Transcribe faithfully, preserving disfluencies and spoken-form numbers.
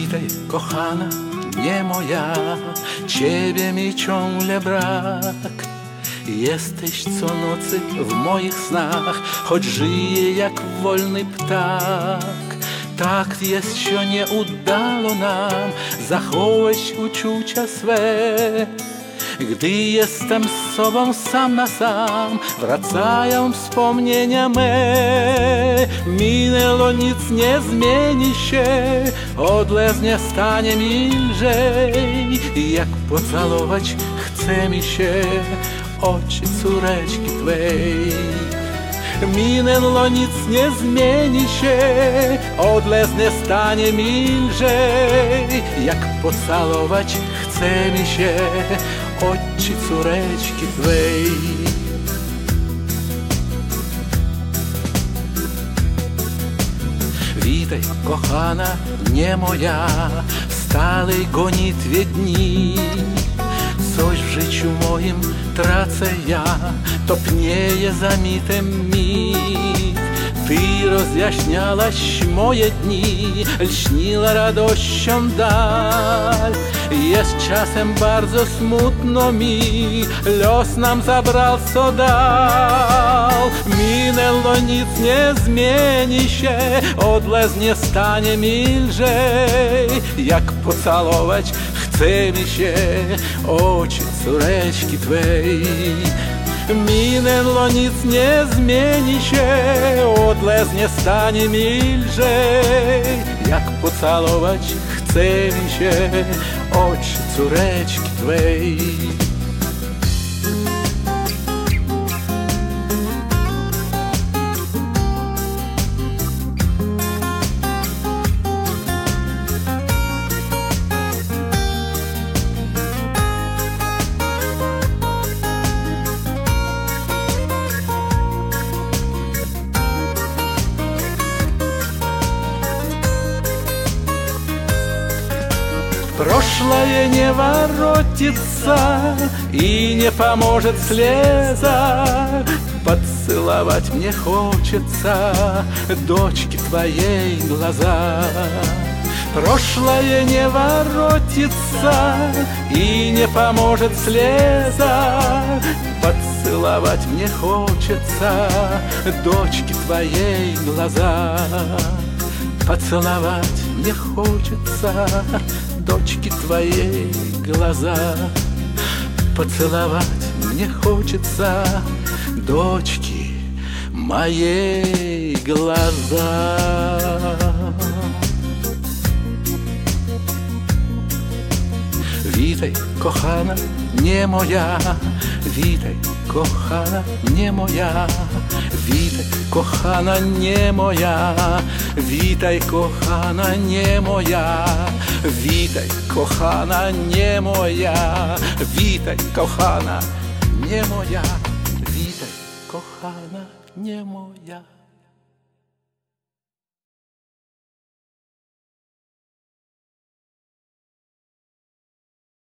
Witaj, kochana, nie moja, ciebie mi ciągle brak. Jesteś co nocy w moich snach, choć żyję jak wolny ptak. Tak jest, що nie udało nam zachować uczucia swe. Gdy jestem z sobą sam na sam, wracają wspomnienia me. Minęło, nic nie zmieni się, odleznie stanie milżej. Jak pocałować chce mi się oczy córeczki twej. Minęło, nic nie zmieni się, odleznie stanie milżej. Jak pocałować chce mi się oczy córeczki twej. Witaj, kochana, nie moja, w stałej gonitwie dni. Coś w życiu moim tracę ja, topnieje za mitem mit. Ty rozjaśniałaś moje dni, lśniła radością dal. Jest czasem bardzo smutno mi, los nam zabrał co dał. Minęło, nic nie zmieni się, odleznie stanie milżej. Jak pocałować chce mi się oczy córeczki twej. Minęło, nic nie zmieni się, odleznie stanie milżej. Jak pocałować chce mi się oczy córeczki twej. Прошлое не воротится и не поможет слеза. Поцеловать мне хочется дочки твоей глаза. Прошлое не воротится и не поможет слеза. Поцеловать мне хочется дочки твоей глаза. Поцеловать мне хочется дочки твоей глаза. Поцеловать мне хочется дочки моей глаза. Witaj, kochana, nie moja. Witaj, kochana, nie moja. Witaj, kochana, nie moja. Witaj, kochana, nie moja. Witaj, kochana, nie moja. Witaj, kochana, nie moja. Witaj, kochana, nie moja.